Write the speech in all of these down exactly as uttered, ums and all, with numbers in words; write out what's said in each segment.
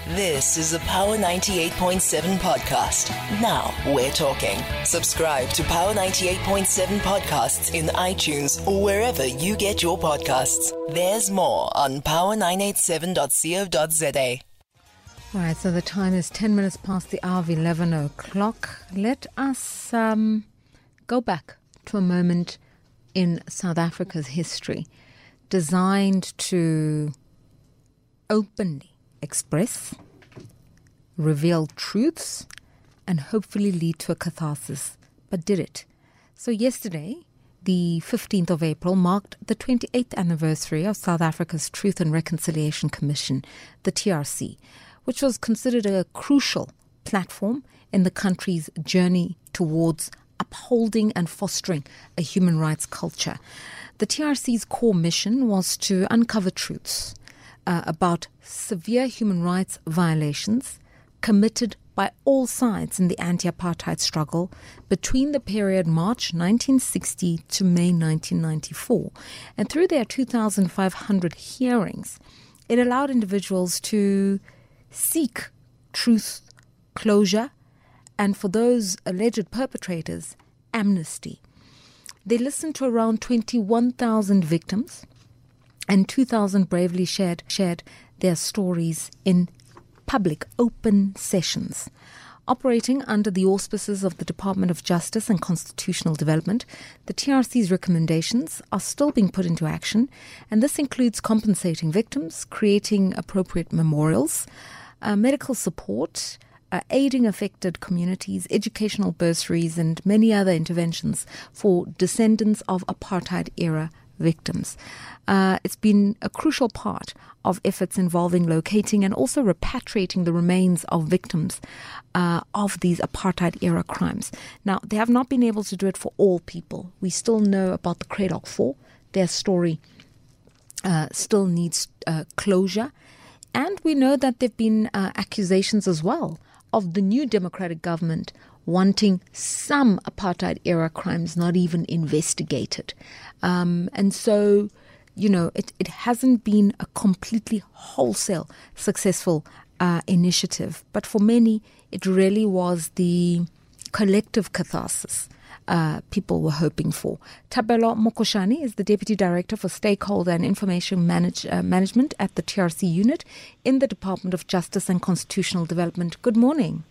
This is a Power ninety-eight point seven podcast. Now we're talking. Subscribe to Power ninety-eight point seven podcasts in iTunes or wherever you get your podcasts. There's more on power nine eight seven dot co dot za. All right, so the time is ten minutes past the hour of eleven o'clock. Let us um, go back to a moment in South Africa's history designed to openly express, reveal truths, and hopefully lead to a catharsis. But did it? So yesterday, the fifteenth of April, marked the twenty-eighth anniversary of South Africa's Truth and Reconciliation Commission, the T R C, which was considered a crucial platform in the country's journey towards upholding and fostering a human rights culture. The T R C's core mission was to uncover truths uh, about severe human rights violations committed by all sides in the anti-apartheid struggle between the period March nineteen sixty to May nineteen ninety-four. And through their two thousand five hundred hearings, it allowed individuals to seek truth, closure, and for those alleged perpetrators, amnesty. They listened to around twenty-one thousand victims, and two thousand bravely shared, shared their stories in public, open sessions. Operating under the auspices of the Department of Justice and Constitutional Development, the T R C's recommendations are still being put into action, and this includes compensating victims, creating appropriate memorials, uh, medical support, uh, aiding affected communities, educational bursaries, and many other interventions for descendants of apartheid-era victims. Uh, it's been a crucial part of efforts involving locating and also repatriating the remains of victims uh, of these apartheid-era crimes. Now, they have not been able to do it for all people. We still know about the Craddock Four. Their story uh, still needs uh, closure. And we know that there have been uh, accusations as well of the new democratic government wanting some apartheid-era crimes not even investigated. Um, and so, you know, it, it hasn't been a completely wholesale successful uh, initiative. But for many, it really was the collective catharsis uh, people were hoping for. Thapelo Mokoshane is the Deputy Director for Stakeholder and Information Manage, uh, Management at the T R C unit in the Department of Justice and Constitutional Development. Good morning.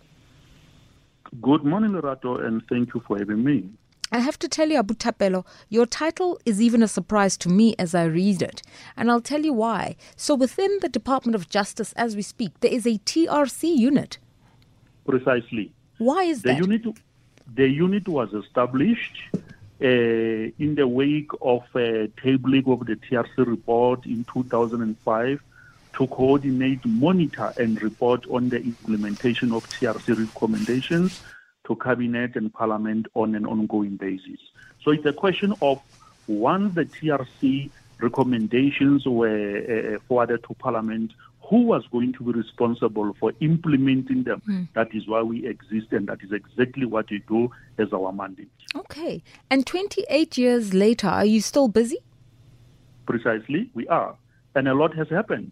Good morning, Lerato, and thank you for having me. I have to tell you, Abu Thapelo, your title is even a surprise to me as I read it. And I'll tell you why. So within the Department of Justice, as we speak, there is a T R C unit. Precisely. Why is the that? Unit, the unit was established uh, in the wake of uh, tabling of the T R C report in two thousand five to coordinate, monitor, and report on the implementation of T R C recommendations to Cabinet and Parliament on an ongoing basis. So it's a question of, once the T R C recommendations were uh, forwarded to Parliament, who was going to be responsible for implementing them? Mm. That is why we exist, and that is exactly what we do as our mandate. Okay. And twenty-eight years later, are you still busy? Precisely, we are. And a lot has happened.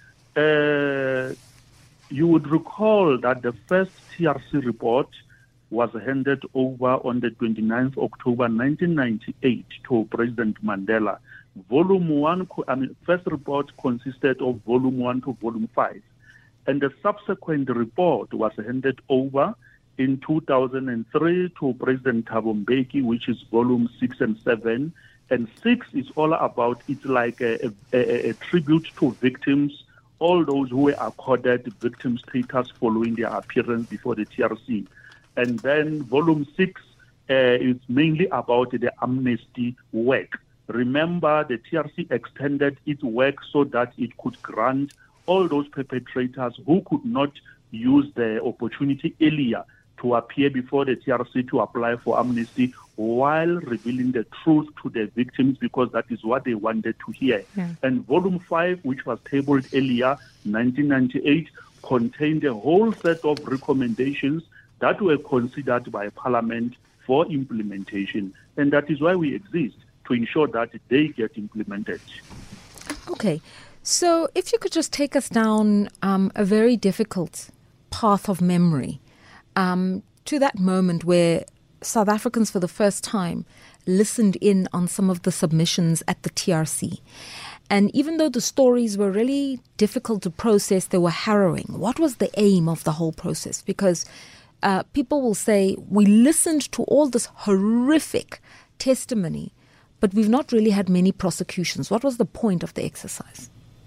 Uh, you would recall that the first T R C report was handed over on the twenty-ninth of October nineteen ninety-eight to President Mandela. Volume one, I mean, first report consisted of volume one to volume five. And the subsequent report was handed over in two thousand three to President Thabo Mbeki, which is volume six and seven. And six is all about, it's like a, a, a tribute to victims, all those who were accorded victim status following their appearance before the T R C. And then volume six uh, is mainly about the amnesty work. Remember, the T R C extended its work so that it could grant all those perpetrators who could not use the opportunity earlier to appear before the T R C to apply for amnesty while revealing the truth to the victims, because that is what they wanted to hear. Yeah. And volume five, which was tabled earlier, nineteen ninety-eight, contained a whole set of recommendations that were considered by Parliament for implementation. And that is why we exist, to ensure that they get implemented. Okay. So if you could just take us down um, a very difficult path of memory um, to that moment where South Africans for the first time listened in on some of the submissions at the T R C. And even though the stories were really difficult to process, they were harrowing. What was the aim of the whole process? Because uh, people will say, we listened to all this horrific testimony, but we've not really had many prosecutions. What was the point of the exercise?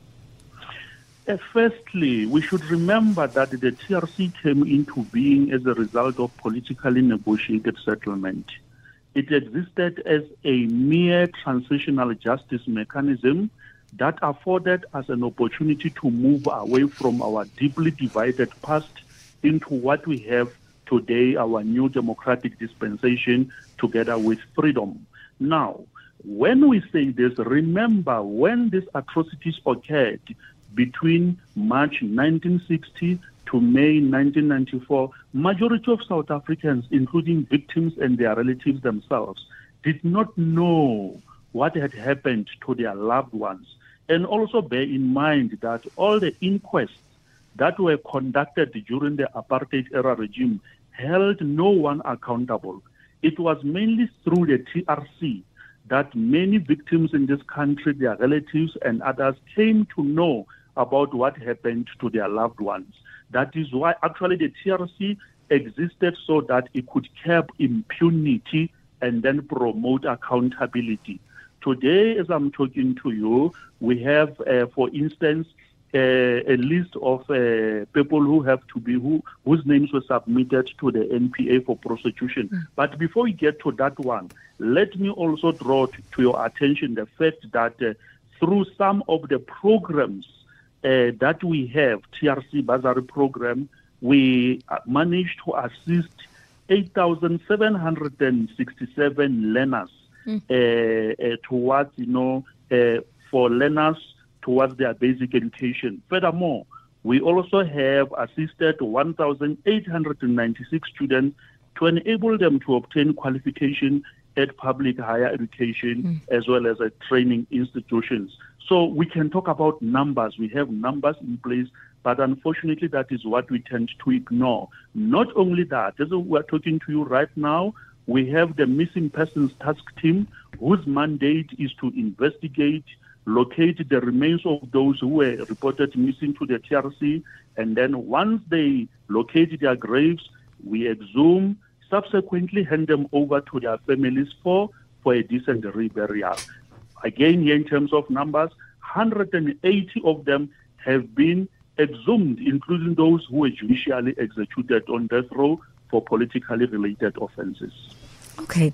Uh, firstly, we should remember that the T R C came into being as a result of politically negotiated settlement. It existed as a mere transitional justice mechanism that afforded us an opportunity to move away from our deeply divided past into what we have today, our new democratic dispensation, together with freedom. Now, when we say this, remember when these atrocities occurred between March nineteen sixty to May nineteen ninety-four, majority of South Africans, including victims and their relatives themselves, did not know what had happened to their loved ones. And also bear in mind that all the inquests that were conducted during the apartheid-era regime held no one accountable. It was mainly through the T R C that many victims in this country, their relatives and others, came to know about what happened to their loved ones. That is why actually the T R C existed, so that it could curb impunity and then promote accountability. Today, as I'm talking to you, we have, uh, for instance, uh, a list of uh, people who have to be, who whose names were submitted to the N P A for prosecution. Mm. But before we get to that one, let me also draw to, to your attention the fact that uh, through some of the programs uh, that we have, T R C Bursary Program, we managed to assist eight thousand seven hundred sixty-seven learners mm. uh, uh, towards, you know, uh, for learners towards their basic education. Furthermore, we also have assisted one thousand eight hundred ninety-six students to enable them to obtain qualification at public higher education mm. as well as at training institutions. So we can talk about numbers. We have numbers in place, but unfortunately that is what we tend to ignore. Not only that, as we're talking to you right now, we have the Missing Persons Task Team, whose mandate is to investigate, locate the remains of those who were reported missing to the T R C, and then once they locate their graves, we exhume, subsequently hand them over to their families for, for a decent reburial. Again, here in terms of numbers, one hundred eighty of them have been exhumed, including those who were judicially executed on death row for politically related offenses. Okay.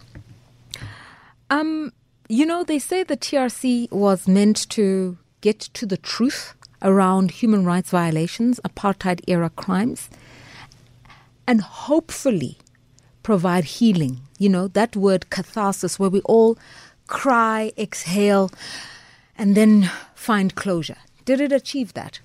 Um, you know, they say the T R C was meant to get to the truth around human rights violations, apartheid-era crimes, and hopefully provide healing. You know, that word catharsis, where we all cry, exhale, and then find closure. Did it achieve that?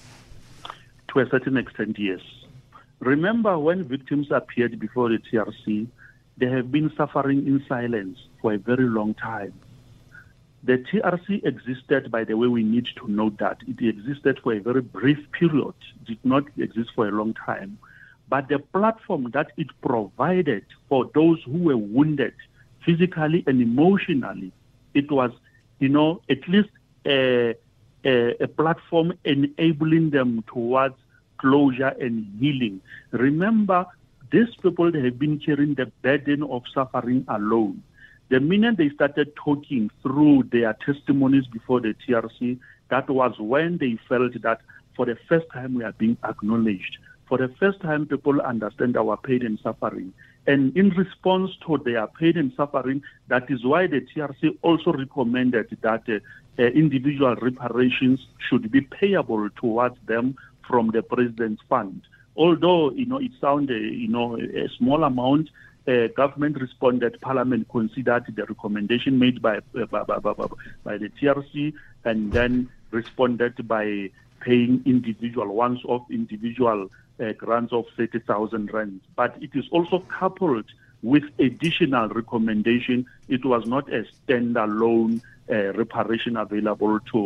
To a certain extent, yes. Remember, when victims appeared before the T R C, they have been suffering in silence for a very long time. The T R C existed, by the way, we need to note that. It existed for a very brief period, did not exist for a long time. But the platform that it provided for those who were wounded physically and emotionally, it was, you know, at least a, a, a platform enabling them towards closure and healing. Remember, these people, they have been carrying the burden of suffering alone. The minute they started talking through their testimonies before the T R C, that was when they felt that for the first time we are being acknowledged. For the first time, people understand our pain and suffering. And in response to their pain and suffering, that is why the T R C also recommended that uh, uh, individual reparations should be payable towards them from the President's Fund. Although, you know, it sounded, you know, a small amount, uh, government responded, Parliament considered the recommendation made by, uh, by, by, by, by the T R C, and then responded by paying individual, once-off individual uh, grants of thirty thousand rands. But it is also coupled with additional recommendation. It was not a standalone uh, reparation available to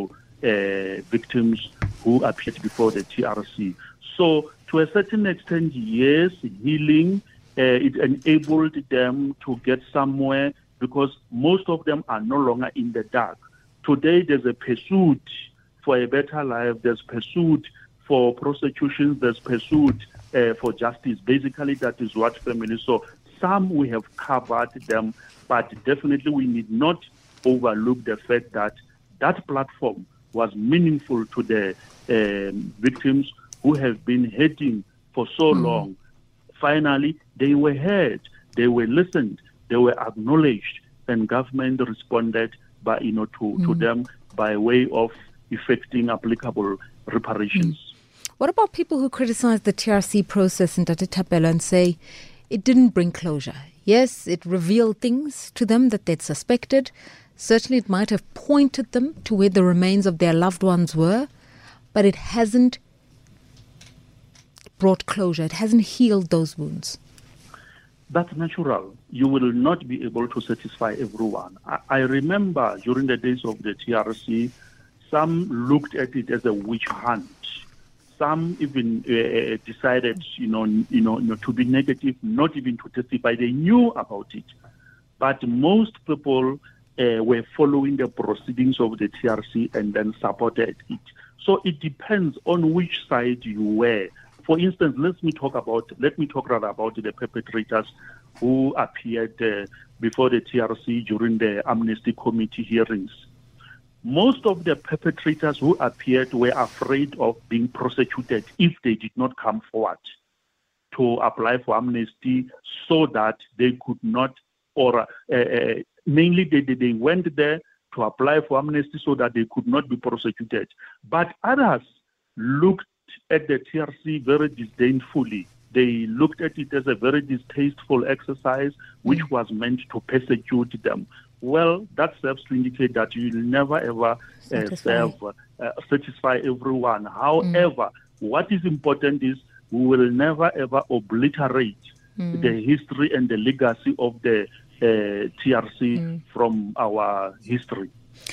uh, victims who appeared before the T R C. So to a certain extent, yes, healing, uh, it enabled them to get somewhere because most of them are no longer in the dark. Today, there's a pursuit for a better life. There's pursuit for prosecutions. There's pursuit uh, for justice. Basically, that is what families. So some we have covered them, but definitely we need not overlook the fact that that platform was meaningful to the um, victims who have been hurting for so mm. long. Finally, they were heard, they were listened, they were acknowledged, and government responded by, you know, to, mm. to them by way of effecting applicable reparations. Mm. What about people who criticize the T R C process in Ntate Thapelo and say it didn't bring closure? Yes, it revealed things to them that they'd suspected. Certainly it might have pointed them to where the remains of their loved ones were, but it hasn't brought closure. It hasn't healed those wounds. That's natural. You will not be able to satisfy everyone. I, I remember during the days of the T R C, some looked at it as a witch hunt. Some even uh, decided, you know, you know, you know, to be negative, not even to testify. They knew about it, but most people uh, were following the proceedings of the T R C and then supported it. So it depends on which side you were. For instance, let me talk about let me talk rather about the perpetrators who appeared uh, before the T R C during the Amnesty Committee hearings. Most of the perpetrators who appeared were afraid of being prosecuted if they did not come forward to apply for amnesty, so that they could not, or uh, uh, mainly they, they went there to apply for amnesty so that they could not be prosecuted. But others looked at the T R C very disdainfully. They looked at it as a very distasteful exercise which mm. was meant to persecute them. Well, that serves to indicate that you will never ever uh, serve, uh, satisfy everyone. However, mm. what is important is we will never ever obliterate mm. the history and the legacy of the uh, T R C mm. from our history.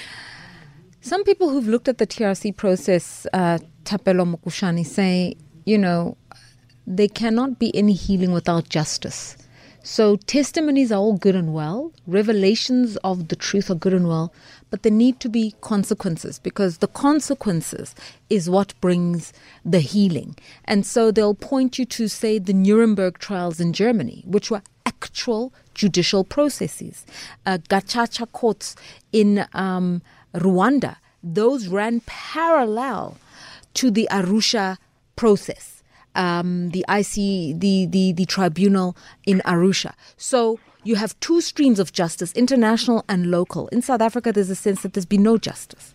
Some people who've looked at the T R C process, uh, Thapelo Mokushane, say, you know, there cannot be any healing without justice. So testimonies are all good and well, revelations of the truth are good and well, but there need to be consequences, because the consequences is what brings the healing. And so they'll point you to, say, the Nuremberg trials in Germany, which were actual judicial processes. Uh, Gacaca courts in um, Rwanda, those ran parallel to the Arusha process. Um, the I C, the, the, the tribunal in Arusha. So you have two streams of justice, international and local. In South Africa, there's a sense that there's been no justice.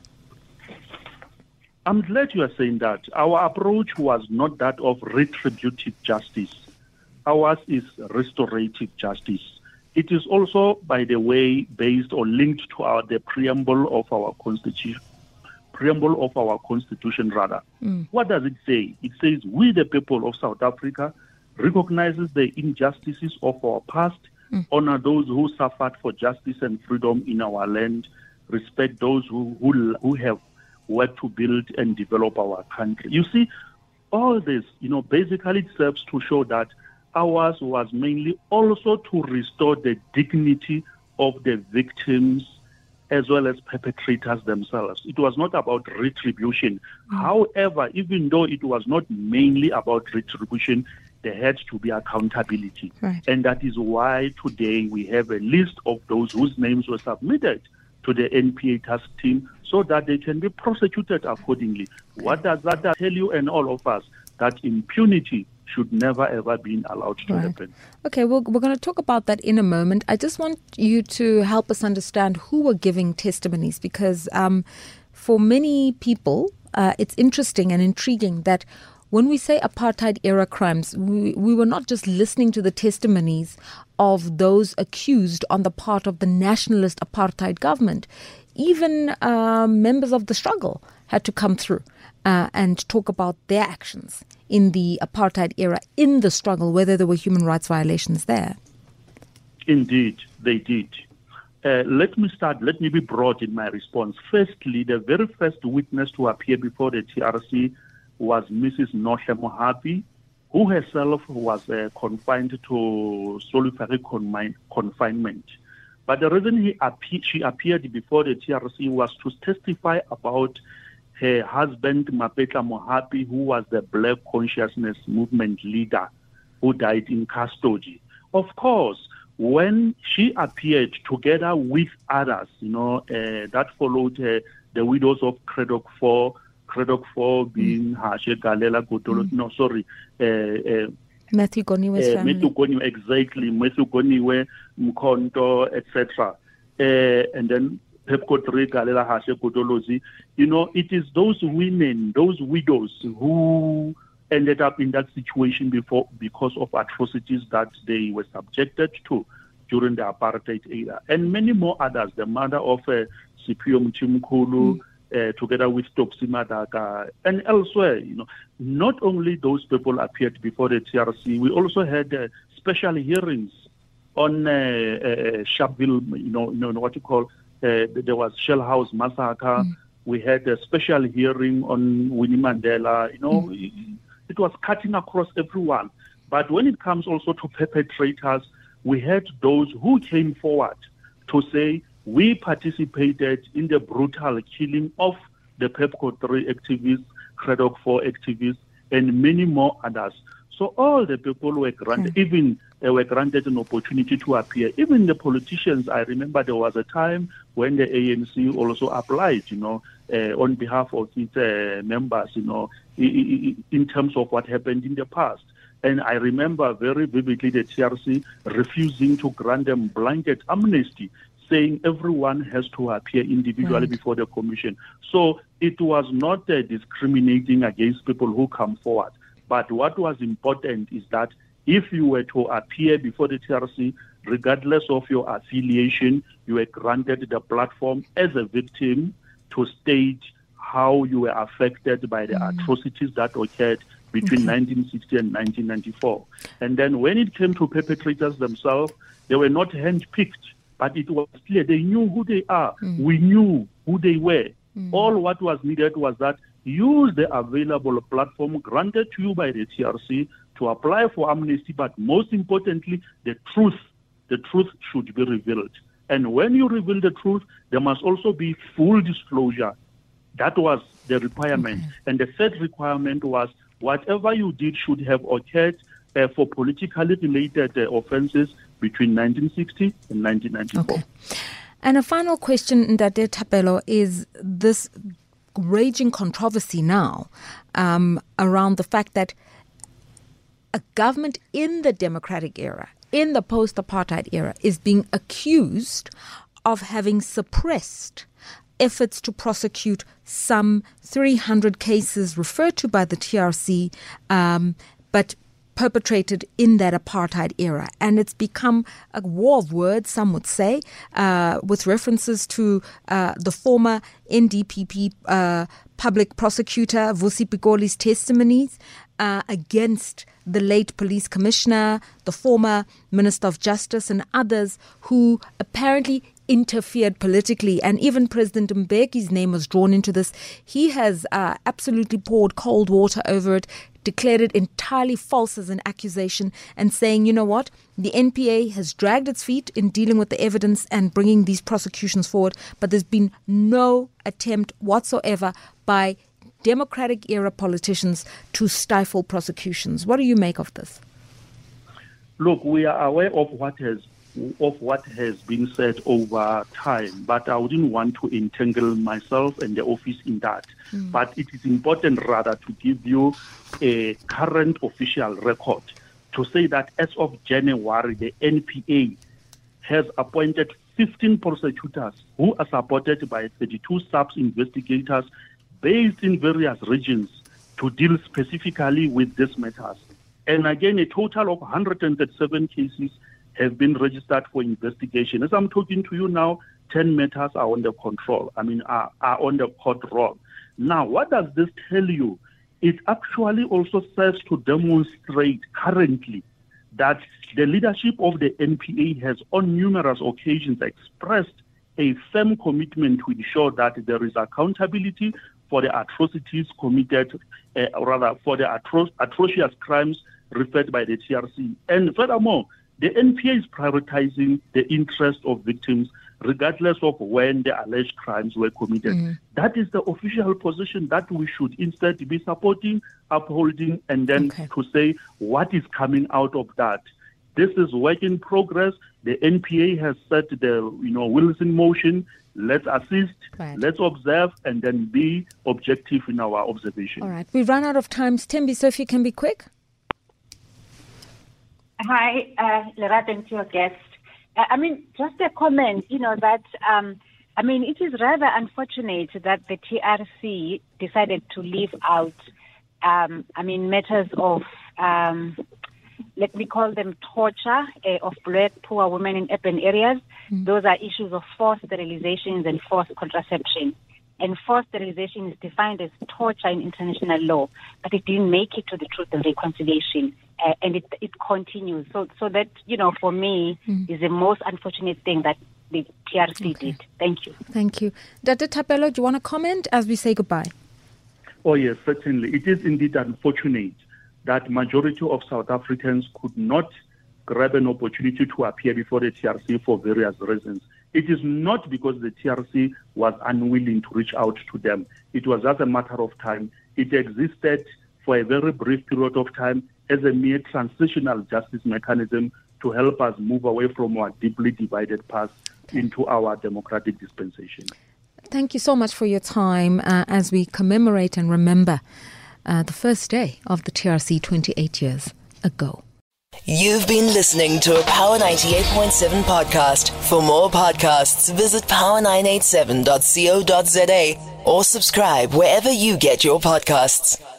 I'm glad you are saying that. Our approach was not that of retributive justice. Ours is restorative justice. It is also, by the way, based or linked to our, the preamble of our constitution. preamble of our constitution rather. Mm. What does it say? It says, we the people of South Africa recognizes the injustices of our past, mm. honor those who suffered for justice and freedom in our land, respect those who, who, who have worked to build and develop our country. You see, all this, you know, basically it serves to show that ours was mainly also to restore the dignity of the victims as well as perpetrators themselves. It was not about retribution. Mm. However, even though it was not mainly about retribution, there had to be accountability. Right. And that is why today we have a list of those whose names were submitted to the N P A task team so that they can be prosecuted accordingly. Okay. What does that tell you and all of us? That impunity should never ever be allowed to right. happen. Okay, well, we're going to talk about that in a moment. I just want you to help us understand who were giving testimonies, because um, for many people, uh, it's interesting and intriguing that when we say apartheid-era crimes, we, we were not just listening to the testimonies of those accused on the part of the nationalist apartheid government. Even uh, members of the struggle had to come through uh, and talk about their actions in the apartheid era, in the struggle, whether there were human rights violations there. Indeed, they did. Uh, let me start, let me be broad in my response. Firstly, the very first witness to appear before the T R C was Missus Nohle Mohapi, who herself was uh, confined to solitary confine- confinement. But the reason he appe- she appeared before the T R C was to testify about her husband, Mapetla Mohapi, who was the Black Consciousness Movement leader who died in custody. Of course, when she appeared together with others, you know, uh, that followed uh, the widows of Craddock Four, Craddock Four being mm. Hashe Galela Kotolo, mm. no, sorry, uh, uh, Matthew Goniwe's uh, family. Matthew Goniwe, exactly, Matthew Goniwe, Mkonto, et cetera. Uh, and then Pepco three, Galela Hashe Kotolozi. You know, it is those women, those widows who ended up in that situation before because of atrocities that they were subjected to during the apartheid era, and many more others. The mother of uh, Sipio Mchimkulu, mm. uh, together with Topsi Madaka, and elsewhere. You know, not only those people appeared before the T R C, we also had uh, special hearings on uh, uh, Sharpeville. You know, you know what you call. Uh, there was Shell House massacre. Mm. We had a special hearing on Winnie Mandela. You know, mm. it, it was cutting across everyone. But when it comes also to perpetrators, we had those who came forward to say, we participated in the brutal killing of the Pepco three activists, Craddock Four activists, and many more others. So all the people were granted, mm. even they were granted an opportunity to appear. Even the politicians, I remember there was a time when the A N C also applied, you know, uh, on behalf of its uh, members, you know, in, in terms of what happened in the past. And I remember very vividly the T R C refusing to grant them blanket amnesty, saying everyone has to appear individually right. before the commission. So it was not uh, discriminating against people who come forward. But what was important is that if you were to appear before the T R C, regardless of your affiliation, you were granted the platform as a victim to state how you were affected by the mm. atrocities that occurred between okay. nineteen sixty and nineteen ninety-four. And then when it came to perpetrators themselves, they were not handpicked, but it was clear. They knew who they are. Mm. We knew who they were. Mm. All what was needed was that use the available platform granted to you by the T R C to apply for amnesty, but most importantly, the truth. The truth should be revealed. And when you reveal the truth, there must also be full disclosure. That was the requirement. Okay. And the third requirement was whatever you did should have occurred uh, for politically related uh, offenses between nineteen sixty and nineteen ninety-four. Okay. And a final question, Ndade Thapelo, is this raging controversy now um, around the fact that a government in the democratic era, in the post-apartheid era, is being accused of having suppressed efforts to prosecute some three hundred cases referred to by the T R C, um, but perpetrated in that apartheid era. And it's become a war of words, some would say, uh, with references to uh, the former N D P P uh, public prosecutor, Vusi Pikoli's testimonies uh, against the late police commissioner, the former Minister of Justice, and others who apparently interfered politically. And even President Mbeki's name was drawn into this. He has uh, absolutely poured cold water over it, declared it entirely false as an accusation, and saying, you know what, the N P A has dragged its feet in dealing with the evidence and bringing these prosecutions forward, but there's been no attempt whatsoever by democratic era politicians to stifle prosecutions. What do you make of this? Look, we are aware of what has of what has been said over time, but I wouldn't want to entangle myself and the office in that. Mm. But it is important rather to give you a current official record to say that as of January, the N P A has appointed fifteen prosecutors who are supported by thirty-two sub-investigators based in various regions to deal specifically with these matters. And again, a total of one hundred thirty-seven cases have been registered for investigation. As I'm talking to you now, ten matters are under control, I mean, are, are on the court roll. Now, what does this tell you? It actually also serves to demonstrate currently that the leadership of the N P A has on numerous occasions expressed a firm commitment to ensure that there is accountability for the atrocities committed, uh, rather for the atro- atrocious crimes referred by the T R C. And furthermore, the N P A is prioritizing the interest of victims regardless of when the alleged crimes were committed. Mm. That is the official position that we should instead be supporting, upholding, and then okay. to say what is coming out of that. This is work in progress. The N P A has set the you know wheels in motion. Let's assist, right. let's observe, and then be objective in our observation. All right. We've run out of time. Thembi, so if you can be quick. Hi, uh, Lerato, and to your guest. Uh, I mean, just a comment, you know, that, um, I mean, it is rather unfortunate that the T R C decided to leave out, um, I mean, matters of, um, let me call them torture uh, of black poor women in urban areas. Mm. Those are issues of forced sterilizations and forced contraception. And forced sterilization is defined as torture in international law, but it didn't make it to the Truth and Reconciliation, uh, and it it continues. So, so that you know, for me, mm. is the most unfortunate thing that the T R C okay. did. Thank you. Thank you, Doctor Thapelo. Do you want to comment as we say goodbye? Oh yes, certainly. It is indeed unfortunate that majority of South Africans could not grab an opportunity to appear before the T R C for various reasons. It is not because the T R C was unwilling to reach out to them. It was just a matter of time. It existed for a very brief period of time as a mere transitional justice mechanism to help us move away from our deeply divided past into our democratic dispensation. Thank you so much for your time uh, as we commemorate and remember uh, the first day of the T R C twenty-eight years ago. You've been listening to a Power ninety-eight point seven podcast. For more podcasts, visit power nine eight seven dot co dot za or subscribe wherever you get your podcasts.